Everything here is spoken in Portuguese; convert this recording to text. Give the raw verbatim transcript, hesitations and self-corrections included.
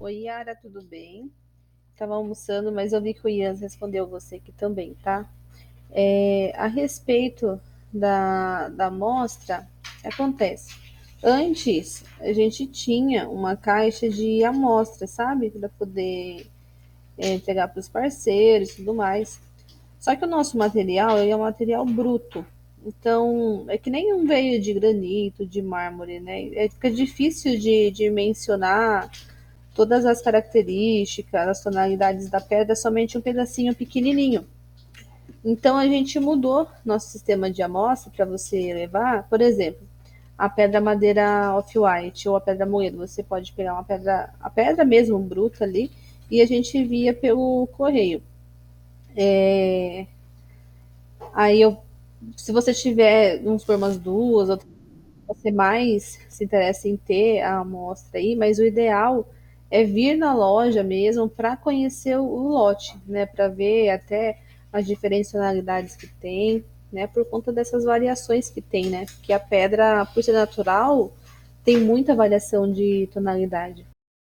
Oi, Yara, tudo bem? Tava almoçando, mas eu vi que o Ian respondeu você aqui também, tá? É, a respeito da, da amostra, acontece. Antes, a gente tinha uma caixa de amostra, sabe? Para poder é, entregar para os parceiros e tudo mais. Só que o nosso material ele é um material bruto. Então, é que nem um veio de granito, de mármore, né? É, fica difícil de, de mencionar todas as características, as tonalidades da pedra, somente um pedacinho pequenininho. Então a gente mudou nosso sistema de amostra para você levar, por exemplo, a pedra madeira off-white ou a pedra moeda. Você pode pegar uma pedra, a pedra mesmo bruta ali, e a gente envia pelo correio. É, aí eu, se você tiver, vamos supor, umas duas, ou você mais se interessa em ter a amostra aí, mas o ideal é vir na loja mesmo para conhecer o, o lote, né? Para ver até as diferencialidades que tem, né? Por conta dessas variações que tem, né? Porque a pedra, por ser natural, tem muita variação de tonalidade.